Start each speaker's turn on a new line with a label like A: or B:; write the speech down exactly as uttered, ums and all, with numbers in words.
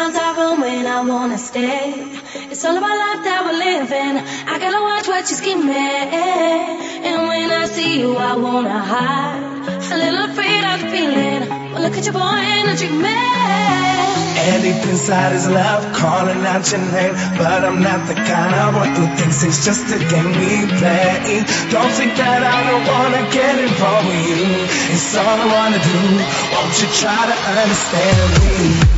A: Sometimes I run when I wanna stay. It's all about life that we're living. I gotta watch what you're scheming. And when I see you, I wanna hide. A little afraid of the feeling. Well, look at your boy and a man.
B: And deep inside is love calling out your name. But I'm not the kind of boy who thinks it's just a game we play. Don't think that I don't wanna get involved with you. It's all I wanna do. Won't you try to understand me?